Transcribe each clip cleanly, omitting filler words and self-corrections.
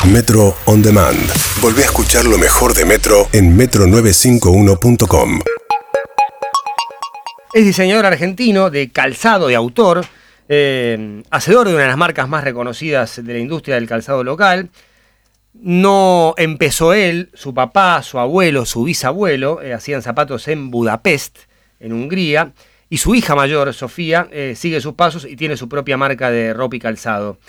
Metro On Demand. Volvé a escuchar lo mejor de Metro en metro951.com. Es diseñador argentino de calzado de autor, hacedor de una de las marcas más reconocidas de la industria del calzado local. No empezó él, su papá, su abuelo, su bisabuelo hacían zapatos en Budapest, en Hungría, y su hija mayor, Sofía, sigue sus pasos y tiene su propia marca de ropa y calzado.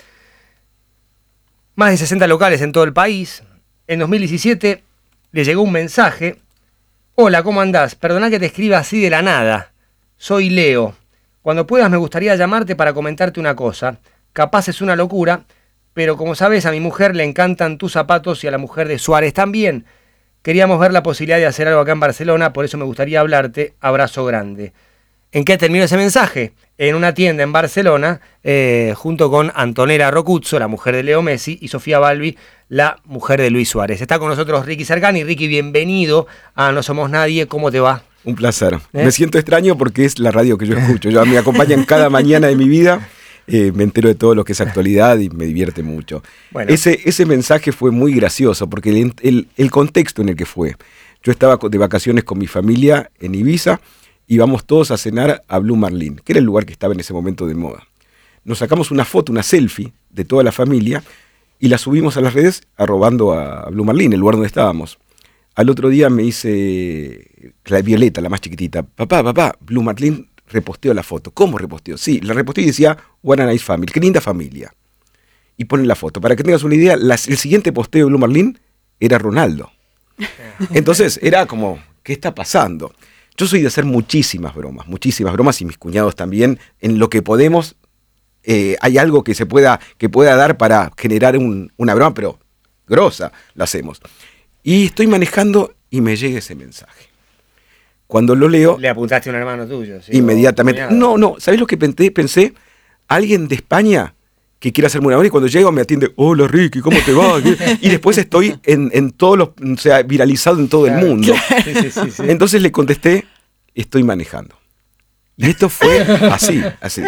Más de 60 locales en todo el país. En 2017 le llegó un mensaje. Hola, ¿cómo andás? Perdona que te escriba así de la nada. Soy Leo. Cuando puedas me gustaría llamarte para comentarte una cosa. Capaz es una locura, pero como sabes a mi mujer le encantan tus zapatos y a la mujer de Suárez también. Queríamos ver la posibilidad de hacer algo acá en Barcelona, por eso me gustaría hablarte. Abrazo grande. ¿En qué terminó ese mensaje? En una tienda en Barcelona, junto con Antonella Rocuzzo, la mujer de Leo Messi, y Sofía Balbi, la mujer de Luis Suárez. Está con nosotros Ricky Cercani. Ricky, bienvenido a No Somos Nadie. ¿Cómo te va? Un placer. Me siento extraño porque es la radio que yo escucho. Me acompañan cada mañana de mi vida. Me entero de todo lo que es actualidad y me divierte mucho. Bueno. Ese mensaje fue muy gracioso porque el contexto en el que fue. Yo estaba de vacaciones con mi familia en Ibiza. Íbamos todos a cenar a Blue Marlin, que era el lugar que estaba en ese momento de moda. Nos sacamos una foto, una selfie de toda la familia y la subimos a las redes arrobando a Blue Marlin, el lugar donde estábamos. Al otro día me dice la Violeta, la más chiquitita, papá, Blue Marlin reposteó la foto. ¿Cómo reposteó? Sí, la reposteó y decía, what a nice family, qué linda familia. Y ponen la foto. Para que tengas una idea, el siguiente posteo de Blue Marlin era Ronaldo. Entonces era como, ¿qué está pasando? Yo soy de hacer muchísimas bromas y mis cuñados también. En lo que podemos, hay algo que pueda dar para generar una broma, pero grosa, la hacemos. Y estoy manejando y me llega ese mensaje. Cuando lo leo... Le apuntaste a un hermano tuyo. ¿Sí? Inmediatamente. No, ¿sabés lo que pensé? Alguien de España que quiere hacerme una broma y cuando llego me atiende, hola Ricky, ¿cómo te va? Y después estoy en todos los, viralizado en todo el mundo. Sí. Entonces le contesté, estoy manejando. Y esto fue así.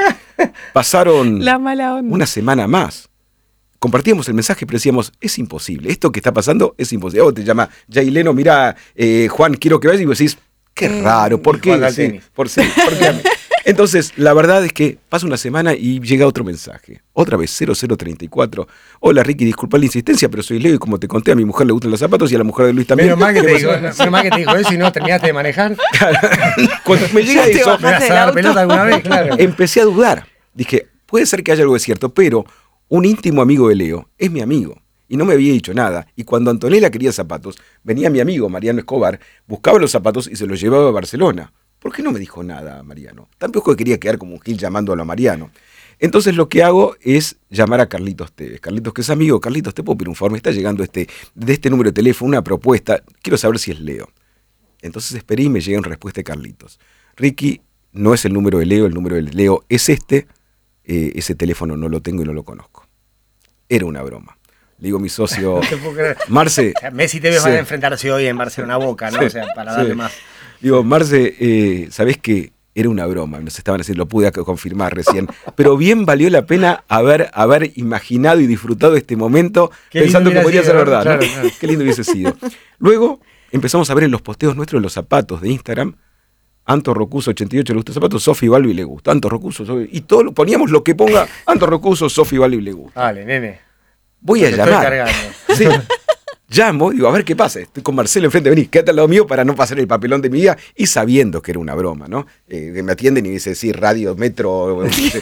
Pasaron la mala onda. Una semana más. Compartíamos el mensaje, pero decíamos, es imposible. Esto que está pasando es imposible. Te llama Jaileno, mira, Juan, quiero que vayas. Y vos decís, qué raro, ¿por qué? ¿Por qué a mí? Entonces, la verdad es que pasa una semana y llega otro mensaje. Otra vez, 0034. Hola, Ricky, disculpa la insistencia, pero soy Leo y como te conté, a mi mujer le gustan los zapatos y a la mujer de Luis también. Menos mal que te dijo eso y no terminaste de manejar. Cuando me llega eso, ¿me vas a dar pelota alguna vez? Claro. Empecé a dudar. Dije, puede ser que haya algo de cierto, pero un íntimo amigo de Leo es mi amigo. Y no me había dicho nada. Y cuando Antonella quería zapatos, venía mi amigo Mariano Escobar, buscaba los zapatos y se los llevaba a Barcelona. ¿Por qué no me dijo nada Mariano? Tampoco quería quedar como un gil llamándolo a Mariano. Entonces lo que hago es llamar a Carlitos Tevez. Carlitos, que es amigo. Carlitos, te puedo pedir un favor. Me está llegando de este número de teléfono una propuesta. Quiero saber si es Leo. Entonces esperé y me llega una respuesta de Carlitos. Ricky, no es el número de Leo, el número de Leo es este. Ese teléfono no lo tengo y no lo conozco. Era una broma. Le digo a mi socio, Marce... O sea, Messi te va a enfrentarse hoy en Barcelona Boca, ¿no? Sí, o sea, para darle más... Digo, Marce, ¿sabés qué? Era una broma, nos estaban haciendo, lo pude confirmar recién, pero bien valió la pena haber imaginado y disfrutado este momento pensando que podría ser verdad, ¿no? Claro. Qué lindo hubiese sido. Luego empezamos a ver en los posteos nuestros de los zapatos de Instagram, Anto Rocuso 88 le gusta zapatos, Sofi Balbi le gusta, Anto Rocuso, y todo poníamos lo que ponga, Anto Rocuso, Sofi Balbi le gusta. Dale, nene. Voy a llamar. Sí. Llamo, digo, a ver qué pasa. Estoy con Marcelo enfrente, vení, quédate al lado mío para no pasar el papelón de mi vida y sabiendo que era una broma, ¿no? Que me atienden y dice, sí, radio, metro. Sí.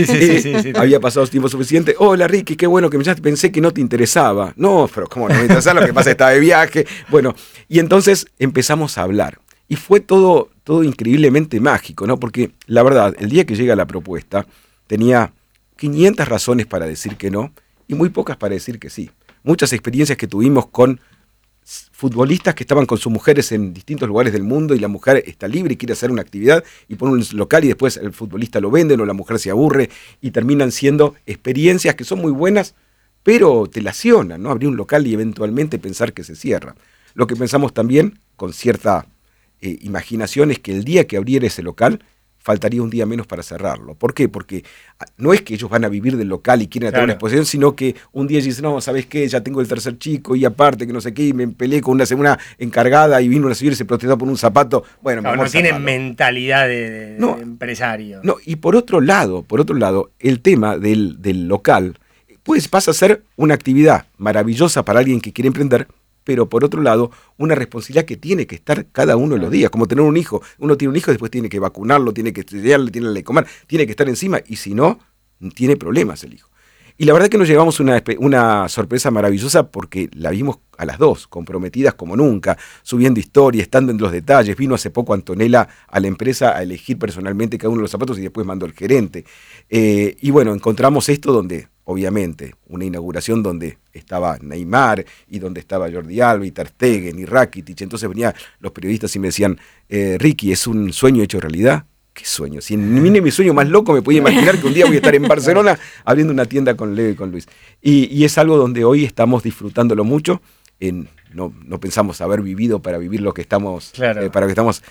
Había pasado tiempo suficiente. Hola, Ricky, qué bueno que me llamaste. Pensé que no te interesaba. No, pero ¿cómo no me interesaba? Lo que pasa es que estaba de viaje. Bueno, y entonces empezamos a hablar. Y fue todo increíblemente mágico, ¿no? Porque la verdad, el día que llega la propuesta, tenía 500 razones para decir que no y muy pocas para decir que sí. Muchas experiencias que tuvimos con futbolistas que estaban con sus mujeres en distintos lugares del mundo y la mujer está libre y quiere hacer una actividad y pone un local y después el futbolista lo venden o la mujer se aburre y terminan siendo experiencias que son muy buenas, pero te lesionan, ¿no? Abrir un local y eventualmente pensar que se cierra. Lo que pensamos también, con cierta imaginación, es que el día que abriera ese local faltaría un día menos para cerrarlo. ¿Por qué? Porque no es que ellos van a vivir del local y quieren tener una exposición, sino que un día dicen, no, ¿sabes qué? Ya tengo el tercer chico y aparte que no sé qué, y me peleé con una encargada y vino una señora y se protestó por un zapato. Bueno, no tienen mentalidad de empresario. No, y por otro lado, el tema del local pues pasa a ser una actividad maravillosa para alguien que quiere emprender, pero por otro lado, una responsabilidad que tiene que estar cada uno de los días, como tener un hijo. Uno tiene un hijo, después tiene que vacunarlo, tiene que estudiarle, tiene que comer, tiene que estar encima, y si no, tiene problemas el hijo. Y la verdad que nos llevamos una sorpresa maravillosa porque la vimos a las dos, comprometidas como nunca, subiendo historias, estando en los detalles. Vino hace poco Antonella a la empresa a elegir personalmente cada uno de los zapatos y después mandó el gerente. Y bueno, encontramos esto donde, obviamente, una inauguración donde estaba Neymar y donde estaba Jordi Alba y Ter Stegen y Rakitic. Entonces venían los periodistas y me decían, Ricky, ¿es un sueño hecho realidad? ¿Qué sueño? Si en mi sueño más loco me podía imaginar que un día voy a estar en Barcelona abriendo una tienda con Leo y con Luis. Y es algo donde hoy estamos disfrutándolo mucho. No pensamos haber vivido para vivir lo que estamos, para lo que estamos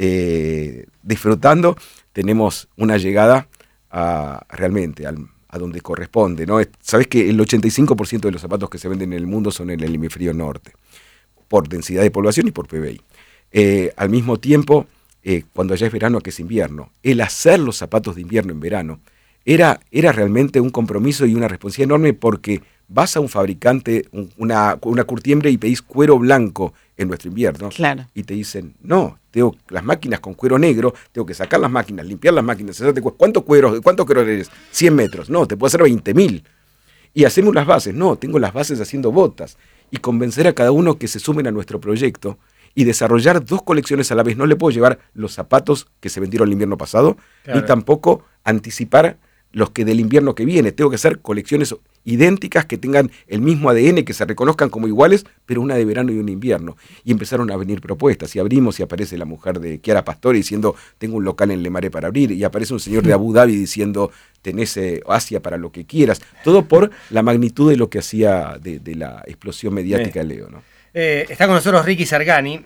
disfrutando. Tenemos una llegada realmente a donde corresponde, ¿no? Sabés que el 85% de los zapatos que se venden en el mundo son en el hemisferio norte, por densidad de población y por PBI. Al mismo tiempo, cuando allá es verano, aquí es invierno. El hacer los zapatos de invierno en verano era realmente un compromiso y una responsabilidad enorme, porque vas a un fabricante, una curtiembre, y pedís cuero blanco en nuestro invierno. Claro. Y te dicen, no, tengo las máquinas con cuero negro, tengo que sacar las máquinas, limpiar las máquinas. ¿Cuántos cueros eres? 100 metros. No, te puedo hacer 20.000. Y hacemos las bases. No, tengo las bases haciendo botas. Y convencer a cada uno que se sumen a nuestro proyecto y desarrollar 2 colecciones a la vez. No le puedo llevar los zapatos que se vendieron el invierno pasado, ni tampoco anticipar los que del invierno que viene. Tengo que hacer colecciones idénticas, que tengan el mismo ADN, que se reconozcan como iguales, pero una de verano y una de invierno. Y empezaron a venir propuestas, y abrimos, y aparece la mujer de Chiara Pastore diciendo, tengo un local en Lemare para abrir, y aparece un señor de Abu Dhabi diciendo, tenés Asia para lo que quieras. Todo por la magnitud de lo que hacía de la explosión mediática de Leo, ¿no? Está con nosotros Ricky Sargani.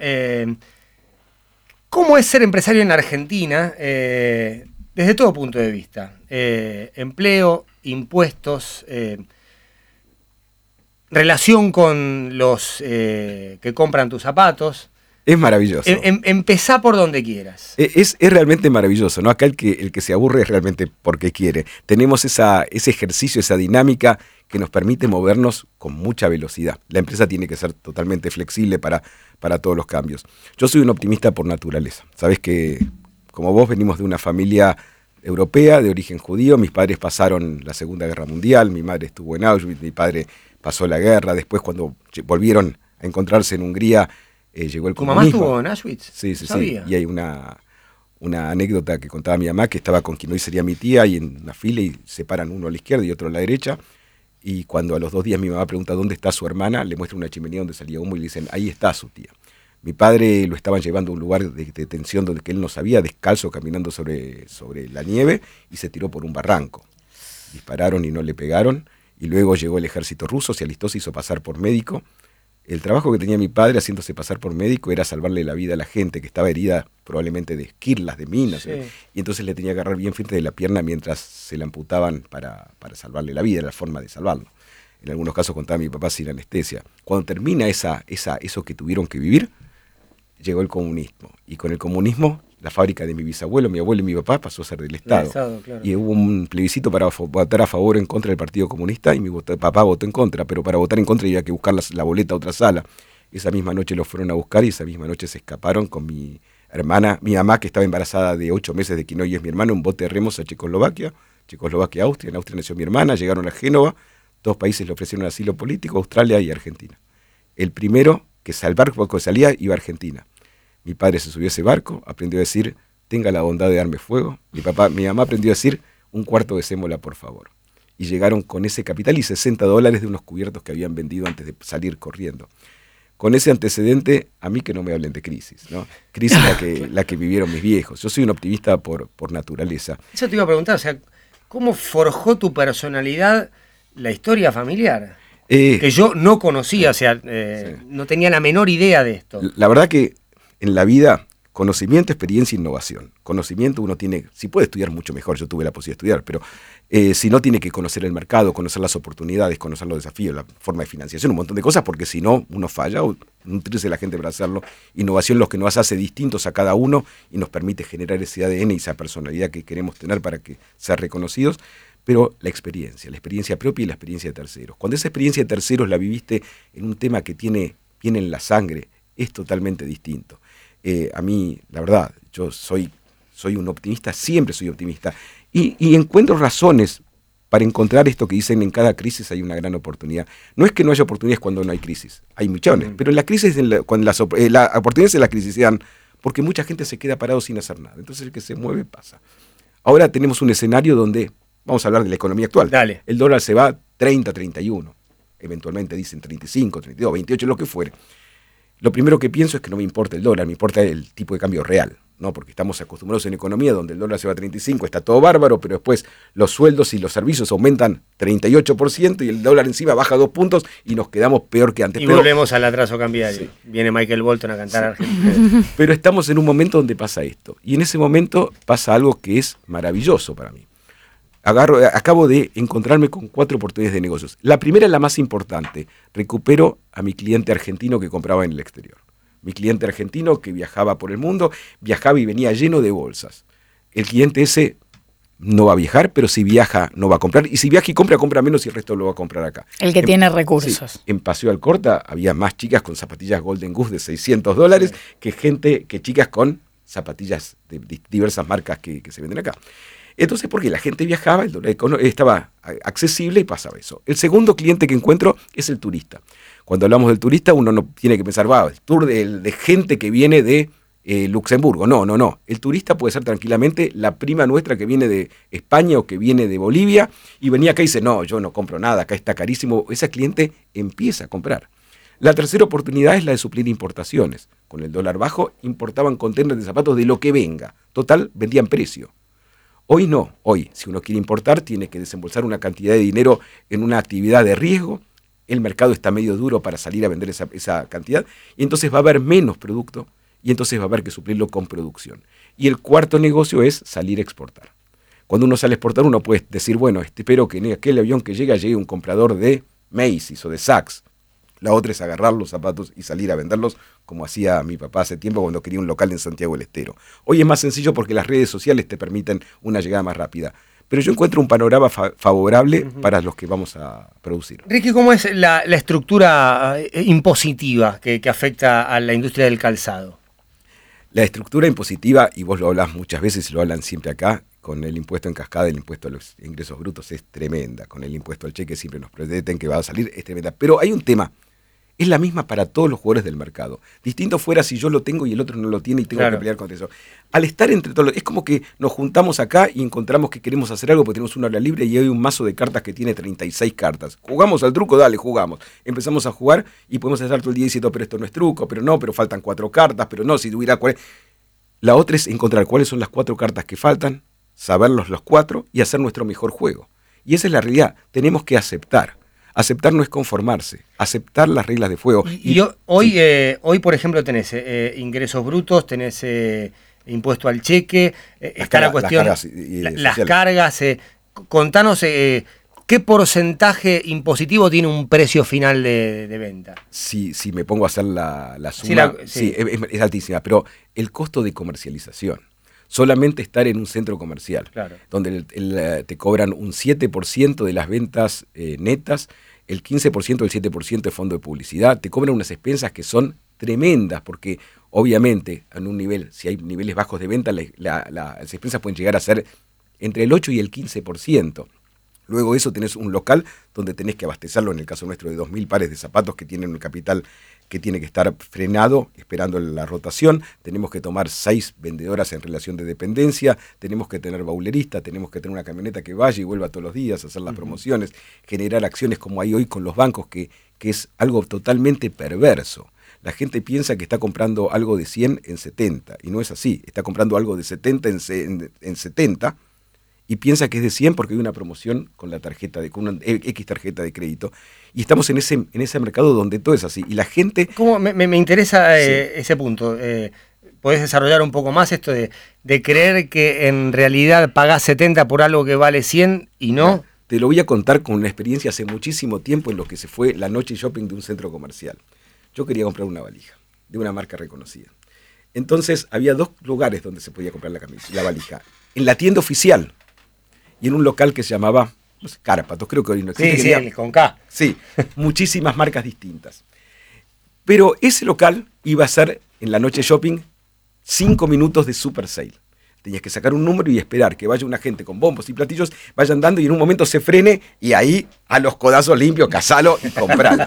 ¿Cómo es ser empresario en Argentina desde todo punto de vista? Empleo, impuestos, relación con los que compran tus zapatos. Es maravilloso. Empezá por donde quieras. Es realmente maravilloso, ¿no? Acá el que se aburre es realmente porque quiere. Tenemos ese ejercicio, esa dinámica que nos permite movernos con mucha velocidad. La empresa tiene que ser totalmente flexible para todos los cambios. Yo soy un optimista por naturaleza. Sabés que, como vos, venimos de una familia europea de origen judío. Mis padres pasaron la Segunda Guerra Mundial, mi madre estuvo en Auschwitz, mi padre pasó la guerra. Después, cuando volvieron a encontrarse en Hungría, llegó el comunismo. ¿Tu mamá estuvo en Auschwitz? Sí. Y hay una anécdota que contaba mi mamá, que estaba con quien hoy sería mi tía, y en una fila, y se paran uno a la izquierda y otro a la derecha. Y cuando a los 2 días mi mamá pregunta dónde está su hermana, le muestra una chimenea donde salía humo y le dicen, ahí está su tía. Mi padre lo estaban llevando a un lugar de detención donde que él no sabía, descalzo, caminando sobre la nieve, y se tiró por un barranco. Dispararon y no le pegaron, y luego llegó el ejército ruso, se alistó, se hizo pasar por médico. El trabajo que tenía mi padre haciéndose pasar por médico era salvarle la vida a la gente que estaba herida, probablemente de esquirlas, de minas, sí. Y entonces le tenía que agarrar bien frente de la pierna mientras se la amputaban para salvarle la vida. Era la forma de salvarlo. En algunos casos, contaba mi papá, sin anestesia. Cuando termina eso que tuvieron que vivir, llegó el comunismo. Y con el comunismo, la fábrica de mi bisabuelo, mi abuelo y mi papá pasó a ser del Estado. Claro. Y hubo un plebiscito para votar a favor o en contra del Partido Comunista, y mi papá votó en contra, pero para votar en contra había que buscar la boleta a otra sala. Esa misma noche los fueron a buscar, y esa misma noche se escaparon con mi hermana, mi mamá, que estaba embarazada de 8 meses de quien hoy es mi hermano, un bote de remos a Checoslovaquia, Austria. En Austria nació mi hermana, llegaron a Génova, 2 países le ofrecieron asilo político, Australia y Argentina. El primero que el barco que salía iba a Argentina. Mi padre se subió a ese barco, aprendió a decir, tenga la bondad de darme fuego. Mi mamá aprendió a decir, un cuarto de sémola, por favor. Y llegaron con ese capital y $60 de unos cubiertos que habían vendido antes de salir corriendo. Con ese antecedente, a mí que no me hablen de crisis, ¿no? Crisis la que vivieron mis viejos. Yo soy un optimista por naturaleza. Eso te iba a preguntar, o sea, ¿cómo forjó tu personalidad la historia familiar? Que yo no conocía, o sea, sí. No tenía la menor idea de esto. La verdad que en la vida, conocimiento, experiencia e innovación. Conocimiento uno tiene, si puede estudiar mucho mejor, yo tuve la posibilidad de estudiar, pero si no tiene que conocer el mercado, conocer las oportunidades, conocer los desafíos, la forma de financiación, un montón de cosas, porque si no, uno falla o nutrirse la gente para hacerlo. Innovación lo que nos hace distintos a cada uno y nos permite generar ese ADN y esa personalidad que queremos tener para que sean reconocidos. Pero la experiencia propia y la experiencia de terceros. Cuando esa experiencia de terceros la viviste en un tema que viene en la sangre, es totalmente distinto. A mí, la verdad, yo soy un optimista, siempre soy optimista, y encuentro razones para encontrar esto que dicen: en cada crisis hay una gran oportunidad. No es que no haya oportunidades cuando no hay crisis, hay millones, pero en la crisis, cuando las oportunidades en la crisis se dan porque mucha gente se queda parado sin hacer nada. Entonces el que se mueve pasa. Ahora tenemos un escenario donde, vamos a hablar de la economía actual. Dale. El dólar se va 30, 31, eventualmente dicen 35, 32, 28, lo que fuere. Lo primero que pienso es que no me importa el dólar, me importa el tipo de cambio real, ¿no? Porque estamos acostumbrados en economía donde el dólar se va a 35, está todo bárbaro, pero después los sueldos y los servicios aumentan 38% y el dólar encima baja 2 puntos y nos quedamos peor que antes. Y volvemos al atraso cambiario. Sí. Viene Michael Bolton a cantar Argentina. Pero estamos en un momento donde pasa esto. Y en ese momento pasa algo que es maravilloso para mí. Acabo de encontrarme con 4 oportunidades de negocios. La primera es la más importante. Recupero a mi cliente argentino que compraba en el exterior. Mi cliente argentino que viajaba por el mundo, viajaba y venía lleno de bolsas. El cliente ese no va a viajar, pero si viaja no va a comprar. Y si viaja y compra menos y el resto lo va a comprar acá. El que tiene recursos. Sí, en Paseo Alcorta había más chicas con zapatillas Golden Goose de $600 que chicas con zapatillas de diversas marcas que se venden acá. Entonces, porque la gente viajaba, el dólar estaba accesible y pasaba eso. El segundo cliente que encuentro es el turista. Cuando hablamos del turista, uno no tiene que pensar, el tour de gente que viene de Luxemburgo. No. El turista puede ser tranquilamente la prima nuestra que viene de España o que viene de Bolivia y venía acá y dice: no, yo no compro nada, acá está carísimo. Ese cliente empieza a comprar. La tercera oportunidad es la de suplir importaciones. Con el dólar bajo, importaban contenedores de zapatos de lo que venga. Total, vendían precio. Hoy no. Hoy, si uno quiere importar, tiene que desembolsar una cantidad de dinero en una actividad de riesgo. El mercado está medio duro para salir a vender esa cantidad. Y entonces va a haber menos producto. Y entonces va a haber que suplirlo con producción. Y el cuarto negocio es salir a exportar. Cuando uno sale a exportar, uno puede decir: bueno, espero que en aquel avión que llegue un comprador de Macy's o de Saks. La otra es agarrar los zapatos y salir a venderlos, como hacía mi papá hace tiempo cuando quería un local en Santiago del Estero. Hoy es más sencillo porque las redes sociales te permiten una llegada más rápida. Pero yo encuentro un panorama favorable para los que vamos a producir. Ricky, ¿cómo es la estructura impositiva que afecta a la industria del calzado? La estructura impositiva, y vos lo hablás muchas veces y lo hablan siempre acá, con el impuesto en cascada, el impuesto a los ingresos brutos es tremenda. Con el impuesto al cheque siempre nos prometen que va a salir, es tremenda. Pero hay un tema. Es la misma para todos los jugadores del mercado. Distinto fuera si yo lo tengo y el otro no lo tiene y tengo que pelear contra eso. Al estar entre todos, es como que nos juntamos acá y encontramos que queremos hacer algo porque tenemos una hora libre y hay un mazo de cartas que tiene 36 cartas. ¿Jugamos al truco? Dale, jugamos. Empezamos a jugar y podemos estar todo el día diciendo: pero esto no es truco, pero faltan 4 cartas, pero no, si tuviera 40. La otra es encontrar cuáles son las 4 cartas que faltan, saberlos los 4 y hacer nuestro mejor juego. Y esa es la realidad. Tenemos que aceptar. Aceptar no es conformarse, aceptar las reglas de juego. Hoy, por ejemplo, tenés ingresos brutos, tenés impuesto al cheque, está la cuestión, las cargas. Contanos qué porcentaje impositivo tiene un precio final de venta. Si me pongo a hacer la suma, es altísima, pero el costo de comercialización. Solamente estar en un centro comercial, donde te cobran un 7% de las ventas netas, el 15% el 7% de fondo de publicidad, te cobran unas expensas que son tremendas, porque obviamente en un nivel, si hay niveles bajos de venta, las expensas pueden llegar a ser entre el 8 y el 15%. Luego de eso tenés un local donde tenés que abastecerlo, en el caso nuestro de 2.000 pares de zapatos que tienen un capital que tiene que estar frenado, esperando la rotación. Tenemos que tomar 6 vendedoras en relación de dependencia, tenemos que tener baulerista, tenemos que tener una camioneta que vaya y vuelva todos los días, hacer las promociones, generar acciones como hay hoy con los bancos, que es algo totalmente perverso. La gente piensa que está comprando algo de 100 en 70, y no es así. Está comprando algo de 70 en 70, y piensa que es de 100 porque hay una promoción con con una X tarjeta de crédito. Y estamos en ese mercado donde todo es así. Y la gente... ¿Cómo? Me interesa ese punto. ¿Podés desarrollar un poco más esto de creer que en realidad pagás 70 por algo que vale 100 y no? Te lo voy a contar con una experiencia hace muchísimo tiempo en lo que se fue la noche shopping de un centro comercial. Yo quería comprar una valija de una marca reconocida. Entonces había 2 lugares donde se podía comprar la valija. En la tienda oficial y en un local que se llamaba Cárpatos, creo que hoy no existe. Sí, sí, con K. Sí, muchísimas marcas distintas. Pero ese local iba a ser en la noche shopping 5 minutos de super sale. Tenías que sacar un número y esperar que vaya una gente con bombos y platillos, vayan dando y en un momento se frene y ahí a los codazos limpios, casalo y compralo.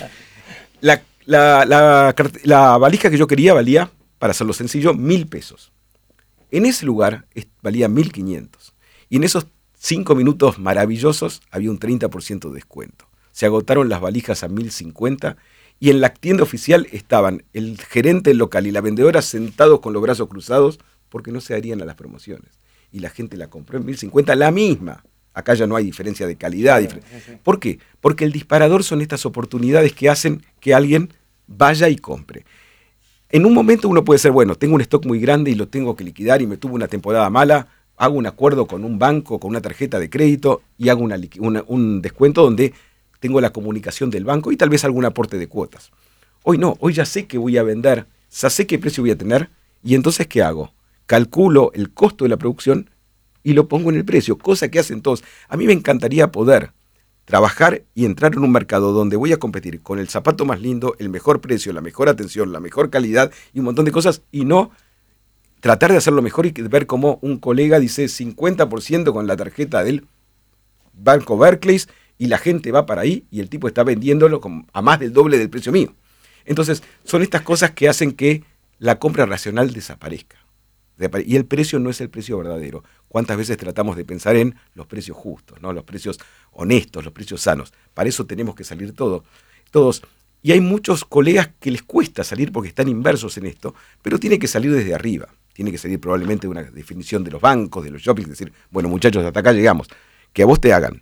La valija que yo quería valía, para hacerlo sencillo, 1.000 pesos. En ese lugar valía 1.500. Y en esos 5 minutos maravillosos había un 30% de descuento. Se agotaron las valijas a 1.050 y en la tienda oficial estaban el gerente del local y la vendedora sentados con los brazos cruzados porque no se adherían a las promociones. Y la gente la compró en 1.050, la misma. Acá ya no hay diferencia de calidad. ¿Por qué? Porque el disparador son estas oportunidades que hacen que alguien vaya y compre. En un momento uno puede ser, bueno, tengo un stock muy grande y lo tengo que liquidar y me tuvo una temporada mala, hago un acuerdo con un banco, con una tarjeta de crédito y hago un descuento donde tengo la comunicación del banco y tal vez algún aporte de cuotas. Hoy no, hoy ya sé que voy a vender, ya sé qué precio voy a tener y entonces ¿qué hago? Calculo el costo de la producción y lo pongo en el precio, cosa que hacen todos. A mí me encantaría poder trabajar y entrar en un mercado donde voy a competir con el zapato más lindo, el mejor precio, la mejor atención, la mejor calidad y un montón de cosas y no tratar de hacerlo mejor y ver cómo un colega dice 50% con la tarjeta del Banco Barclays y la gente va para ahí y el tipo está vendiéndolo a más del doble del precio mío. Entonces, son estas cosas que hacen que la compra racional desaparezca. Y el precio no es el precio verdadero. ¿Cuántas veces tratamos de pensar en los precios justos, ¿no? Los precios honestos, los precios sanos? Para eso tenemos que salir todos. Y hay muchos colegas que les cuesta salir porque están inversos en esto, pero tiene que salir desde arriba. Tiene que salir probablemente de una definición de los bancos, de los shoppings, decir, bueno muchachos, hasta acá llegamos. Que a vos te hagan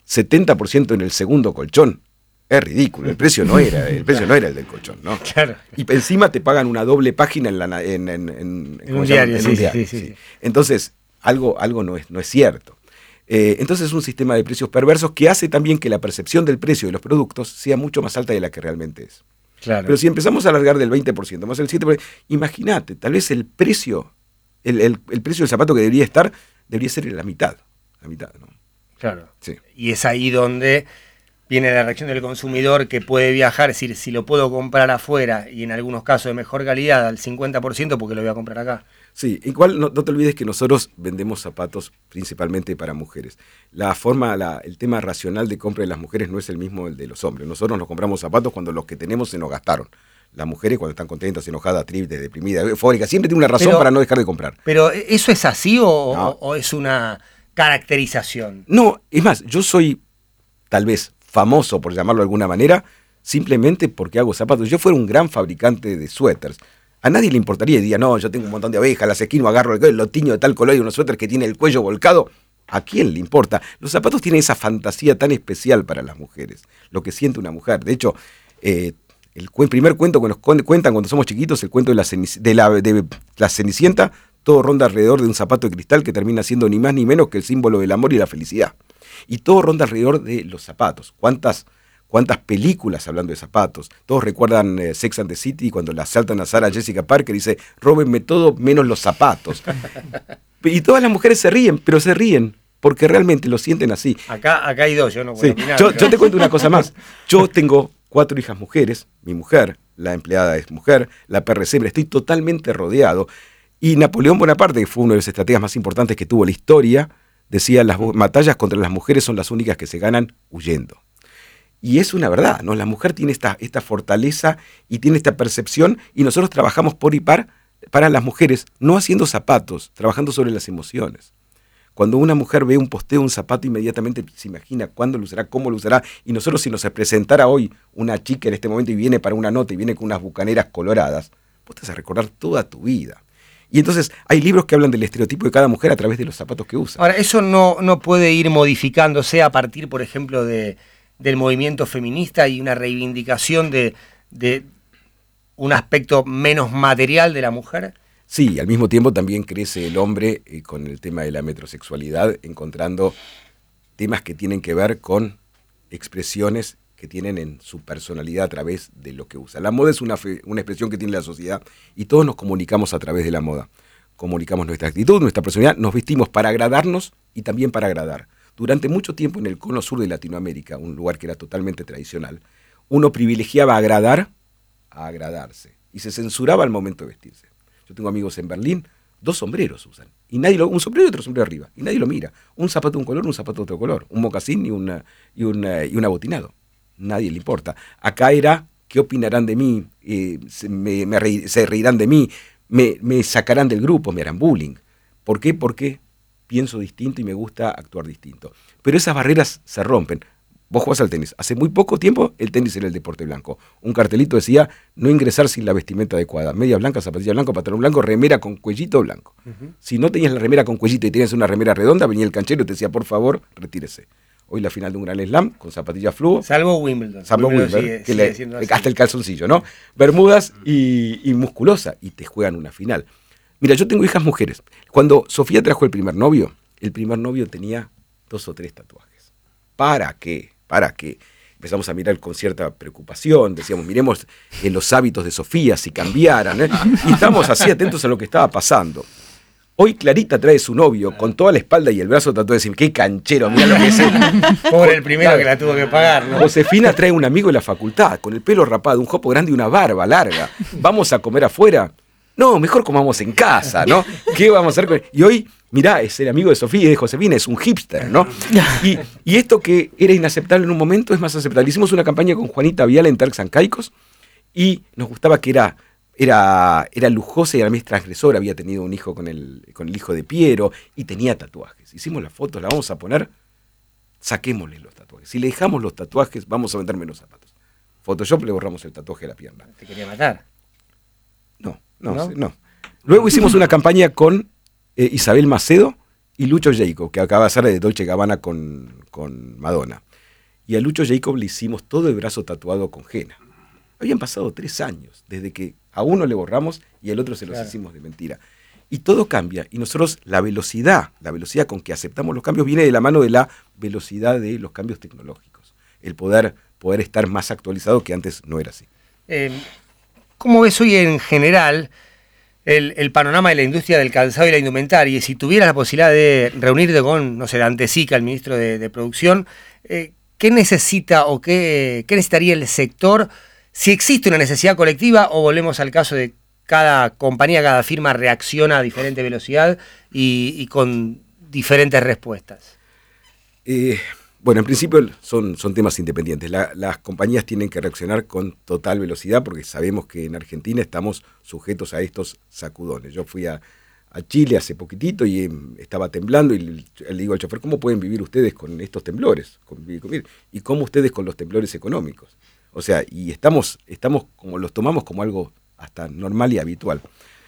70% en el segundo colchón, es ridículo, el precio no era el del colchón, ¿no? Claro. Y encima te pagan una doble página en un diario. Sí. Entonces, algo no es cierto. Entonces es un sistema de precios perversos que hace también que la percepción del precio de los productos sea mucho más alta de la que realmente es. Claro. Pero si empezamos a alargar del 20%, más el 7%, imagínate, tal vez el precio, el precio del zapato que debería ser en la mitad, ¿no? Claro. Sí. Y es ahí donde viene la reacción del consumidor que puede viajar, es decir, si lo puedo comprar afuera y en algunos casos de mejor calidad al 50%, porque lo voy a comprar acá. Sí, igual no te olvides que nosotros vendemos zapatos principalmente para mujeres. El tema racional de compra de las mujeres no es el mismo el de los hombres. Nosotros nos compramos zapatos cuando los que tenemos se nos gastaron. Las mujeres cuando están contentas, enojadas, tristes, deprimidas, eufóricas, siempre tienen una razón para no dejar de comprar. ¿Pero eso es así o es una caracterización? No, es más, yo soy tal vez famoso, por llamarlo de alguna manera, simplemente porque hago zapatos. Si yo fuera un gran fabricante de suéteres, a nadie le importaría y diría, no, yo tengo un montón de abejas, las esquino, agarro lo tiño de tal color y unos suéteres que tiene el cuello volcado. ¿A quién le importa? Los zapatos tienen esa fantasía tan especial para las mujeres, lo que siente una mujer. De hecho, el primer cuento que nos cuentan cuando somos chiquitos, el cuento de la Cenicienta, todo ronda alrededor de un zapato de cristal que termina siendo ni más ni menos que el símbolo del amor y la felicidad. Y todo ronda alrededor de los zapatos. ¿Cuántas películas hablando de zapatos? Todos recuerdan Sex and the City cuando la asaltan a Sarah Jessica Parker y dice, róbenme todo menos los zapatos. Y todas las mujeres se ríen, pero se ríen porque realmente lo sienten así. Acá hay 2, yo no puedo opinar. Yo te cuento una cosa más. Yo tengo 4 hijas mujeres, mi mujer, la empleada es mujer, la perra es hembra, estoy totalmente rodeado. Y Napoleón Bonaparte, que fue uno de los estrategas más importantes que tuvo la historia, decía, las batallas contra las mujeres son las únicas que se ganan huyendo. Y es una verdad, ¿no? La mujer tiene esta fortaleza y tiene esta percepción y nosotros trabajamos por y para las mujeres, no haciendo zapatos, trabajando sobre las emociones. Cuando una mujer ve un posteo, un zapato, inmediatamente se imagina cuándo lo usará, cómo lo usará. Y nosotros si nos presentara hoy una chica en este momento y viene para una nota y viene con unas bucaneras coloradas, vos te vas a recordar toda tu vida. Y entonces hay libros que hablan del estereotipo de cada mujer a través de los zapatos que usa. Ahora, eso no puede ir modificándose a partir, por ejemplo, del movimiento feminista y una reivindicación de un aspecto menos material de la mujer. Sí, al mismo tiempo también crece el hombre con el tema de la metrosexualidad, encontrando temas que tienen que ver con expresiones que tienen en su personalidad a través de lo que usa. La moda es una expresión que tiene la sociedad y todos nos comunicamos a través de la moda. Comunicamos nuestra actitud, nuestra personalidad, nos vestimos para agradarnos y también para agradar. Durante mucho tiempo en el cono sur de Latinoamérica, un lugar que era totalmente tradicional, uno privilegiaba agradar a agradarse y se censuraba al momento de vestirse. Yo tengo amigos en Berlín, 2 sombreros usan, y un sombrero y otro sombrero arriba, y nadie lo mira. Un zapato de un color, un zapato de otro color, un mocasín y un abotinado. Nadie le importa. Acá era, ¿qué opinarán de mí? Se reirán de mí, me sacarán del grupo, me harán bullying. ¿Por qué? Porque pienso distinto y me gusta actuar distinto. Pero esas barreras se rompen. Vos jugás al tenis. Hace muy poco tiempo el tenis era el deporte blanco. Un cartelito decía, no ingresar sin la vestimenta adecuada. Media blanca, zapatilla blanca, pantalón blanco, remera con cuellito blanco. Uh-huh. Si no tenías la remera con cuellito y tenías una remera redonda, venía el canchero y te decía, por favor, retírese. Hoy la final de un Gran Slam con zapatillas fluo. Salvo Wimbledon. Salvo Wimbledon, que hasta el calzoncillo, ¿no? Bermudas y musculosa. Y te juegan una final. Mira, yo tengo hijas mujeres. Cuando Sofía trajo el primer novio tenía 2 o 3 tatuajes. ¿Para qué? Empezamos a mirar con cierta preocupación, decíamos, miremos en los hábitos de Sofía, si cambiaran, y estábamos así atentos a lo que estaba pasando. Hoy Clarita trae su novio con toda la espalda y el brazo tatuado de decir, qué canchero, mirá lo que es. Pobre el primero que la tuvo que pagar, ¿no? Josefina trae un amigo de la facultad, con el pelo rapado, un jopo grande y una barba larga. ¿Vamos a comer afuera? No, mejor comamos en casa, ¿no? ¿Qué vamos a hacer? Y hoy, mirá, es el amigo de Sofía y de Josefina, es un hipster, ¿no? Y esto que era inaceptable en un momento es más aceptable. Hicimos una campaña con Juanita Vial en Turks and Caicos y nos gustaba que era lujosa y a la vez transgresora. Había tenido un hijo con el hijo de Piero y tenía tatuajes. Hicimos las fotos, la vamos a poner, saquémosle los tatuajes. Si le dejamos los tatuajes, vamos a vender menos zapatos. Photoshop le borramos el tatuaje a la pierna. ¿Te quería matar? No. Luego hicimos una campaña con Isabel Macedo y Lucho Jacob, que acaba de hacer de Dolce & Gabbana con Madonna. Y a Lucho Jacob le hicimos todo el brazo tatuado con henna. Habían pasado 3 años desde que a uno le borramos y al otro se los hicimos de mentira. Y todo cambia. Y nosotros, la velocidad con que aceptamos los cambios viene de la mano de la velocidad de los cambios tecnológicos. El poder estar más actualizado, que antes no era así. ¿Cómo ves hoy en general el panorama de la industria del calzado y la indumentaria? Y si tuvieras la posibilidad de reunirte con, no sé, Dante Sica, el ministro de Producción, ¿qué necesita o qué necesitaría el sector? Si existe una necesidad colectiva o volvemos al caso de cada compañía, cada firma reacciona a diferente velocidad y con diferentes respuestas. Bueno, en principio son temas independientes. Las compañías tienen que reaccionar con total velocidad porque sabemos que en Argentina estamos sujetos a estos sacudones. Yo fui a Chile hace poquitito y estaba temblando y le digo al chofer, ¿cómo pueden vivir ustedes con estos temblores? ¿Y cómo ustedes con los temblores económicos? O sea, y estamos como los tomamos como algo hasta normal y habitual.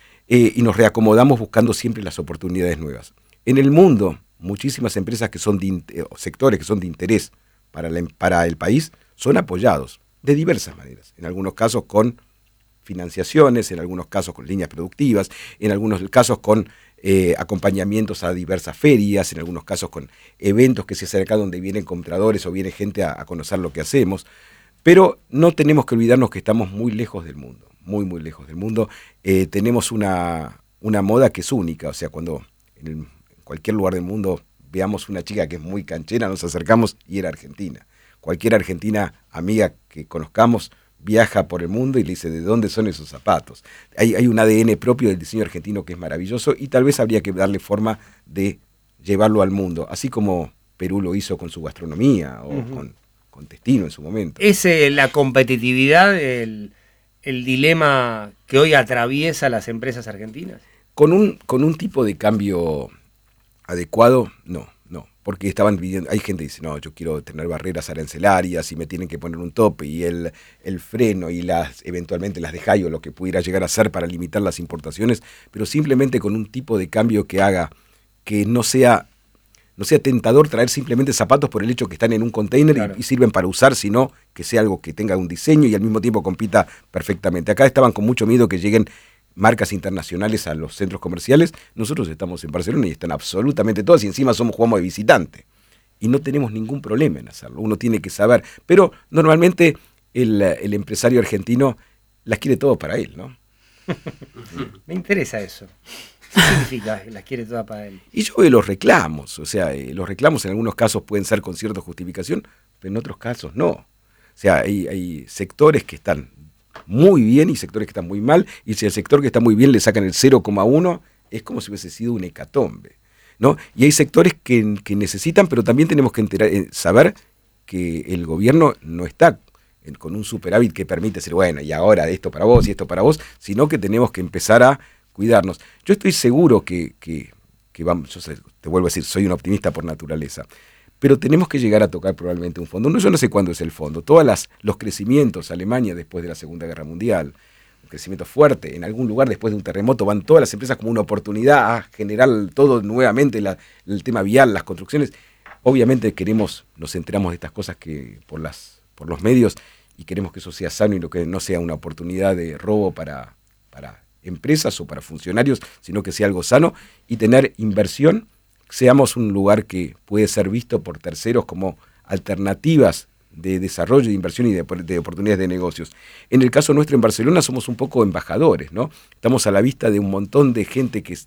Y nos reacomodamos buscando siempre las oportunidades nuevas. En el mundo, muchísimas empresas que son sectores que son de interés para el país son apoyados de diversas maneras. En algunos casos con financiaciones, en algunos casos con líneas productivas, en algunos casos con acompañamientos a diversas ferias, en algunos casos con eventos que se hacen acá donde vienen compradores o viene gente a conocer lo que hacemos. Pero no tenemos que olvidarnos que estamos muy lejos del mundo, muy, muy lejos del mundo. Tenemos una moda que es única, o sea, cuando en cualquier lugar del mundo veamos una chica que es muy canchera, nos acercamos y era argentina. Cualquier argentina amiga que conozcamos viaja por el mundo y le dice, ¿de dónde son esos zapatos? Hay un ADN propio del diseño argentino que es maravilloso y tal vez habría que darle forma de llevarlo al mundo, así como Perú lo hizo con su gastronomía o con Testino en su momento. ¿Es la competitividad el dilema que hoy atraviesa las empresas argentinas? Con un tipo de cambio adecuado, no, porque estaban pidiendo, hay gente que dice, no, yo quiero tener barreras arancelarias y me tienen que poner un tope y el freno y eventualmente las de Jayo, lo que pudiera llegar a ser para limitar las importaciones, pero simplemente con un tipo de cambio que haga que no sea tentador traer simplemente zapatos por el hecho que están en un container y sirven para usar, sino que sea algo que tenga un diseño y al mismo tiempo compita perfectamente. Acá estaban con mucho miedo que lleguen marcas internacionales a los centros comerciales, nosotros estamos en Barcelona y están absolutamente todas, y encima jugamos de visitante. Y no tenemos ningún problema en hacerlo, uno tiene que saber. Pero normalmente el empresario argentino las quiere todo para él, ¿no? Me interesa eso. ¿Qué significa que las quiere todas para él? Y yo veo los reclamos, o sea, los reclamos en algunos casos pueden ser con cierta justificación, pero en otros casos no. O sea, hay sectores que están muy bien y sectores que están muy mal, y si el sector que está muy bien le sacan el 0,1, es como si hubiese sido un hecatombe, ¿no? Y hay sectores que necesitan, pero también tenemos que saber que el gobierno no está con un superávit que permite decir, bueno, y ahora esto para vos y esto para vos, sino que tenemos que empezar a cuidarnos. Yo estoy seguro que vamos, te vuelvo a decir, soy un optimista por naturaleza, pero tenemos que llegar a tocar probablemente un fondo. Yo no sé cuándo es el fondo. Todos los crecimientos, Alemania después de la Segunda Guerra Mundial, un crecimiento fuerte, en algún lugar después de un terremoto, van todas las empresas como una oportunidad a generar todo nuevamente, el tema vial, las construcciones. Obviamente nos enteramos de estas cosas por los medios y queremos que eso sea sano y que no sea una oportunidad de robo para empresas o para funcionarios, sino que sea algo sano y tener inversión, seamos un lugar que puede ser visto por terceros como alternativas de desarrollo, de inversión y de oportunidades de negocios. En el caso nuestro en Barcelona somos un poco embajadores, ¿no? Estamos a la vista de un montón de gente que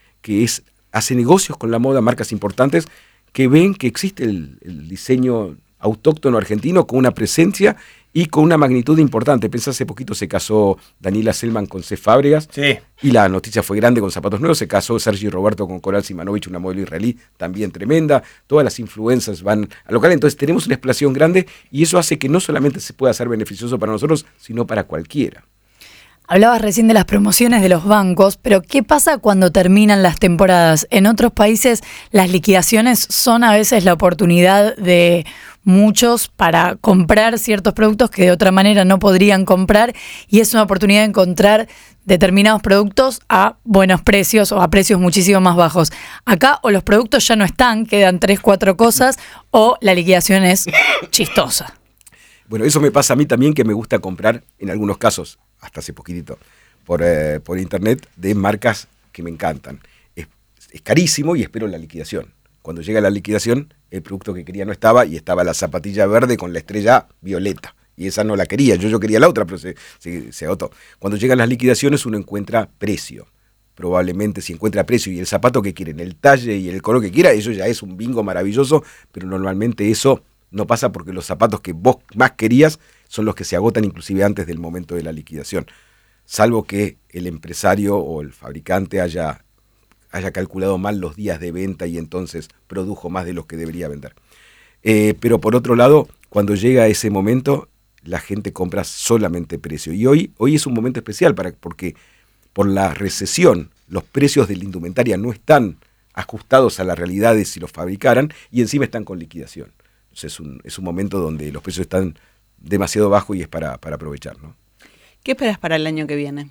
hace negocios con la moda, marcas importantes, que ven que existe el diseño autóctono argentino con una presencia y con una magnitud importante. Pensá, hace poquito se casó Daniela Selman con C. Fábregas, sí, y la noticia fue grande con zapatos nuevos. Se casó Sergi Roberto con Coral Simanovich, una modelo israelí también tremenda. Todas las influencers van al local. Entonces tenemos una explosión grande y eso hace que no solamente se pueda ser beneficioso para nosotros, sino para cualquiera. Hablabas recién de las promociones de los bancos, pero ¿qué pasa cuando terminan las temporadas? En otros países las liquidaciones son a veces la oportunidad de muchos para comprar ciertos productos que de otra manera no podrían comprar, y es una oportunidad de encontrar determinados productos a buenos precios o a precios muchísimo más bajos. Acá o los productos ya no están, quedan 3, 4 cosas, o la liquidación es chistosa. Bueno, eso me pasa a mí también, que me gusta comprar, en algunos casos, hasta hace poquitito, por internet, de marcas que me encantan. Es carísimo y espero la liquidación. Cuando llega la liquidación, el producto que quería no estaba, y estaba la zapatilla verde con la estrella violeta. Y esa no la quería, yo quería la otra, pero se agotó. Cuando llegan las liquidaciones uno encuentra precio. Probablemente si encuentra precio y el zapato que quieren, el talle y el color que quiera, eso ya es un bingo maravilloso, pero normalmente eso no pasa porque los zapatos que vos más querías son los que se agotan inclusive antes del momento de la liquidación, salvo que el empresario o el fabricante haya calculado mal los días de venta y entonces produjo más de los que debería vender. Pero por otro lado, cuando llega ese momento, la gente compra solamente precio. Y hoy es un momento especial porque por la recesión los precios de la indumentaria no están ajustados a la realidad de si los fabricaran, y encima están con liquidación. Es un momento donde los precios están demasiado bajos y es para aprovechar, ¿no? ¿Qué esperas para el año que viene?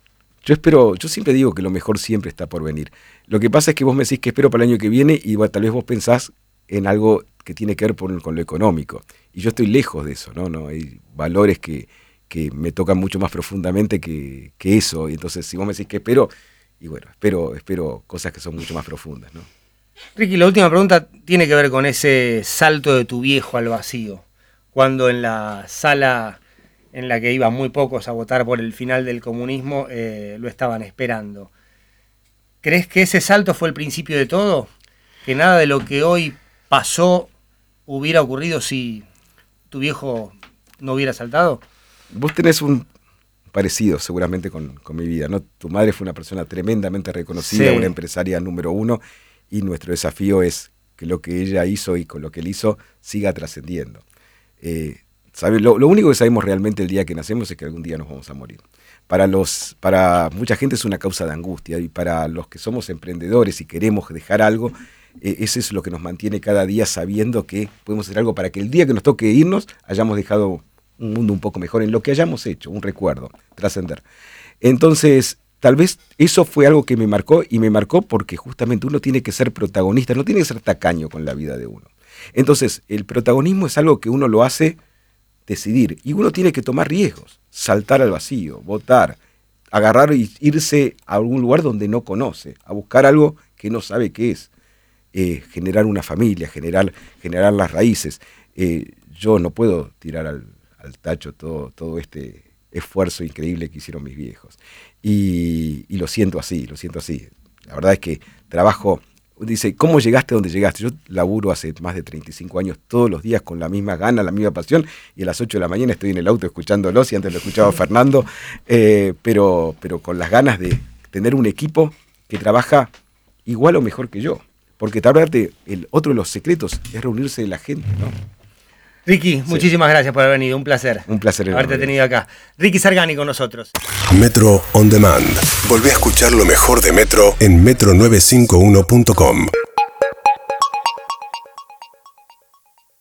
Yo siempre digo que lo mejor siempre está por venir. Lo que pasa es que vos me decís que espero para el año que viene y tal vez vos pensás en algo que tiene que ver con lo económico. Y yo estoy lejos de eso, ¿no? Hay valores que me tocan mucho más profundamente que eso. Y entonces si vos me decís que espero, y bueno, espero cosas que son mucho más profundas, ¿no? Ricky, la última pregunta tiene que ver con ese salto de tu viejo al vacío, cuando en la sala en la que iban muy pocos a votar por el final del comunismo lo estaban esperando. ¿Crees que ese salto fue el principio de todo? ¿Que nada de lo que hoy pasó hubiera ocurrido si tu viejo no hubiera saltado? Vos tenés un parecido seguramente con mi vida, ¿no? Tu madre fue una persona tremendamente reconocida, sí, una empresaria número 1, y nuestro desafío es que lo que ella hizo y con lo que él hizo siga trascendiendo. Lo único que sabemos realmente el día que nacemos es que algún día nos vamos a morir. Para mucha gente es una causa de angustia, y para los que somos emprendedores y queremos dejar algo, eso es lo que nos mantiene cada día sabiendo que podemos hacer algo para que el día que nos toque irnos hayamos dejado un mundo un poco mejor en lo que hayamos hecho, un recuerdo, trascender. Entonces, tal vez eso fue algo que me marcó, y me marcó porque justamente uno tiene que ser protagonista, no tiene que ser tacaño con la vida de uno. Entonces, el protagonismo es algo que uno lo hace decidir, y uno tiene que tomar riesgos, saltar al vacío, votar, agarrar e irse a algún lugar donde no conoce, a buscar algo que no sabe qué es. Generar una familia, generar las raíces. Yo no puedo tirar al tacho todo este esfuerzo increíble que hicieron mis viejos. Y lo siento así. La verdad es que trabajo, dice, ¿cómo llegaste a donde llegaste? Yo laburo hace más de 35 años todos los días con la misma gana, la misma pasión, y a las 8 de la mañana estoy en el auto escuchándolos, y antes lo escuchaba Fernando, pero con las ganas de tener un equipo que trabaja igual o mejor que yo. Porque tal vez otro de los secretos es reunirse de la gente, ¿no? Ricky, muchísimas gracias por haber venido, un placer. Un placer haberte tenido acá. Ricky Sargani con nosotros. Metro On Demand. Volvé a escuchar lo mejor de Metro en metro951.com.